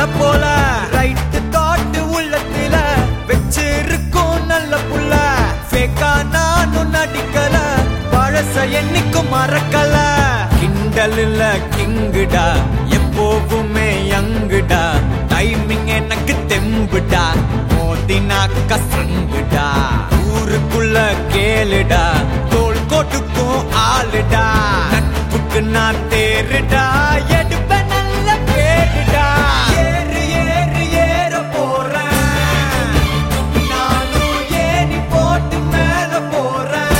மலை போல right thought உள்ளத்துல வச்சிருக்கும் நல்ல புள்ள ஃபேக்கா நானும் நடிக்கல பழச என்னைக்கும் மறக்கல கிண்டல் இல்ல கிங்குடா எப்போவுமே யங்குடா டைமிங் எனக்கு தெம்புடா மோதினாக்க சங்குடா ஊருக்குள்ள கேளுடா தோள் கோட்டுக்கும் ஆளுடா நட்புக்கு நான் தேருடா எடுப்ப நல்ல பேருடா ஏறு ஏறு ஏற போறேன் நானும் ஏறி போட்டு மேல போறேன்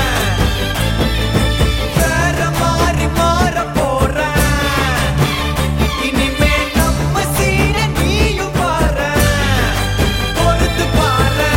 வேற மாறி மாற போறேன் இனிமே நம்ம சீர நீயும் பாரு பொறுத்து பாரு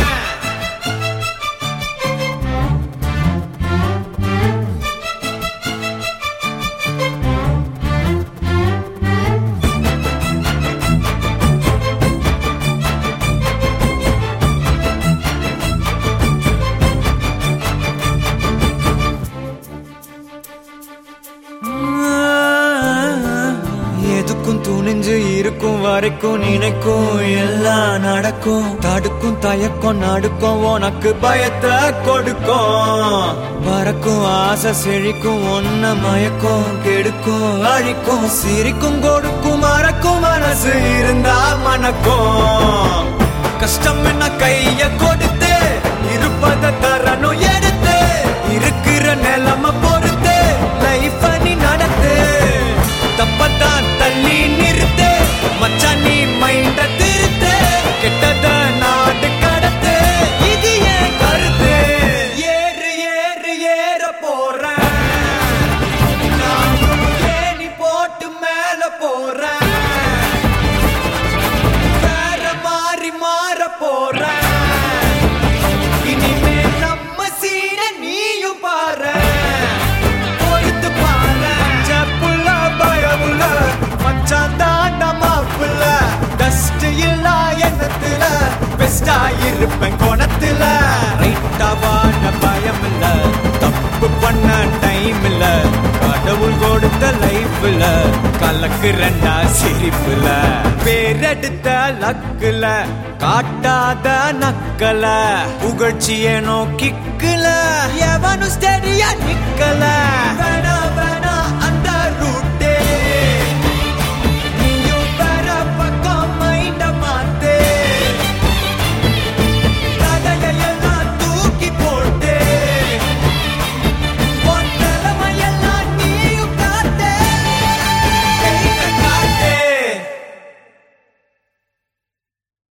எதுக்கும் துணிஞ்சு இருக்கும் வரைக்கும் நினைக்கும் எல்லாம் நடக்கும் தடுக்கும் தயக்கம் நடுக்கும் உனக்கு பயத்தை கொடுக்கும் பறக்கும் ஆசை செழிக்கும் ஒன்ன மயக்கும் கெடுக்கும் அழிக்கும் சிரிக்கும் கொடுக்கும் மறக்கும் மனசு இருந்தா மணக்கும் கஷ்டம் என்ன கைய கொடுத்து இருப்பத தரணும் எடுத்து இருக்கிற நிலைமை பொறுத்து லைஃப் நீ நடத்து தப்பத்தான் தள்ளி நிறுத்து மச்சான் நீ மைண்ட திருத்து கெட்டத நாடு கடத்து இது ஏன் கருத்து ஏறு ஏறு ஏற போறேன் நானும் ஏணி போட்டு மேல போறேன் வேற மாறி மாற போறேன் இனிமே நம்ம சீர நீயும் பாரு பொறுத்து பாரு செப்புல பயமுல மச்சான் தாண்டா மாப்புல டஸ்ட் இல்ல எண்ணத்துல பெஸ்டா இருப்பேன் கோணத்துல ரைட்டாவான பயம் இல்ல தப்பு பண்ண டைம் இல்ல கடவுள் கொடுத்த லைஃப்ல கலக்குறண்டா சிரிப்புல பேரெடுத்த லக்குல காட்டாத நக்கல புகழ்ச்சிய நோக்கிக்கல எவனும் ஸ்டெடியா நிக்கல